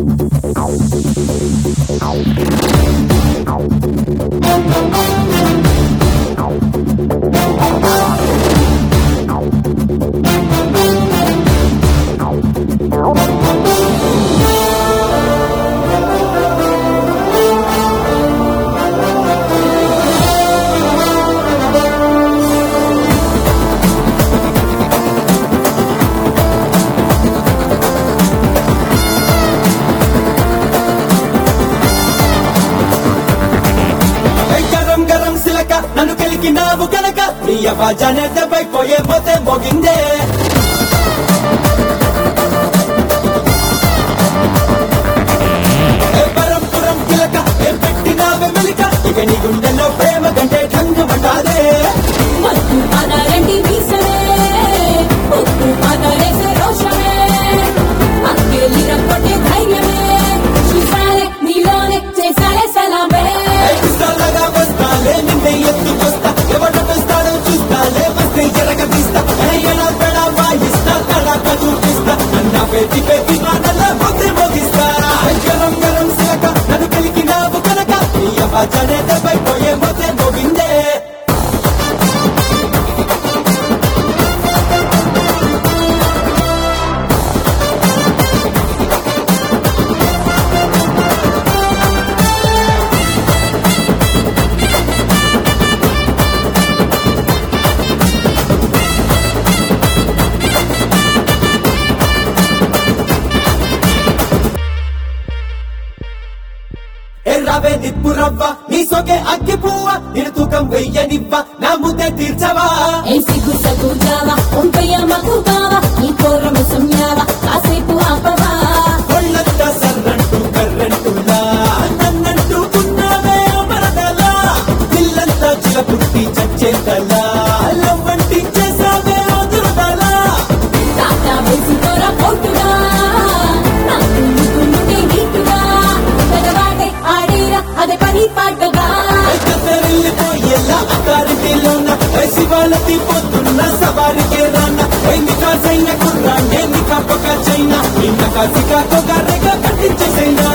నన్ను కలికినావు కనుక నీ అవాజానే దెబ్బైపోయే పోతే మోగిందే పరంపురం కిలక ఏం పెట్టినావే మెలిక ఇక నీ గుండెల్లో ప్రేమ గంటే ఠంగమంటాదే మత్తు పదాలంటి మీసలే పొత్తు పదాలేసే రోషమే అక్కేలిర కొట్టే ధైర్యమే చూసాలే నీలోనే చేసాలే సలామే పిస్తాలగా వస్తాలే నిన్నే ఎత్తుకొస్తా ఎవడొస్తాడో చూస్తాలే వస్తే జరగదీస్తా ఎలా పెడా వాయిస్తా తడాక చూపిస్తా అన్న పెట్టి పెట్టి మాటలా పొద్దు మోగిస్తా గరం గరం సిలక నన్ను కలికినావు కనుక నీ అవాజానే దెబ్బైపోయే పోతే మోగిందే ఎర్రవే నిప్పు రవ్వ నీ సొగే అగ్గి పువ్వ నేను తూకం వెయ్యనివ్వ నా ముద్దే తీర్చవా ఏ సిగ్గు సగ్గు జావా ఉంపయ్య మగు బావా ఈ కోరము సుమ్యావా కాసేపు ఆపవా ఒళ్ళంతా సర్రంటూ కర్రంటులా నన్నంటూ ఉన్నావే మరదలా ఇల్లంతా చిలపుట్టి చచ్చేతలా లవ్వంటి చేసావే దురదలా తాతా వేసుకోరా పోటుగా నాకు నీకుంటే నీటుగా పెదవాటే ఆడేరా అదే పని పాటగా కత్తెరిల్లిపోయేలా అకారిటీలోన శివాలతి పోతున్న సవారికే రాన్న నికాసైన కుర్రాన్నే నికాపక చైనా నిన్న కాసికాతో గారెగా కట్టించేసైనా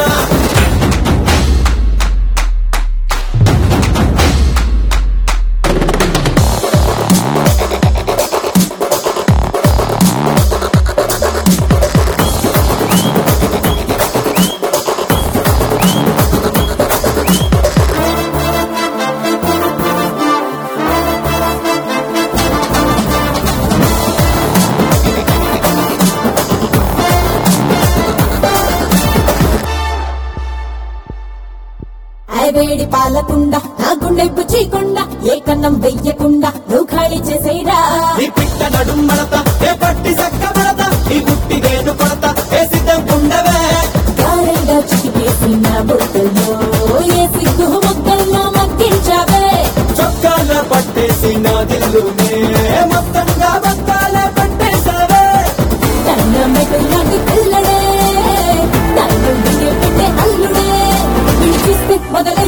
వేడి పాలకుండా నా గుండె పుచ్చికుండా ఏ కన్నం వెయ్యకుండా నువ్వు ఖాళీ చేసేరా నీ పిట్ట నడుం మడత ఏ పట్టి సక్క మడత నీ గుట్టి నేను కొడత ఏ సిద్ధం ఉండవే గారెగా చిటికేసిన బొట్టులో ఏ సిగ్గు మొక్కల్లో మగ్గించావే చొక్కాల పట్టేసి నా దిల్లునే మొత్తంగా బొక్కాలే పట్టేశావే తన మెటులాంటి పిల్లడే తను పెట్టే అల్లుడే విడిపిస్తే మొదల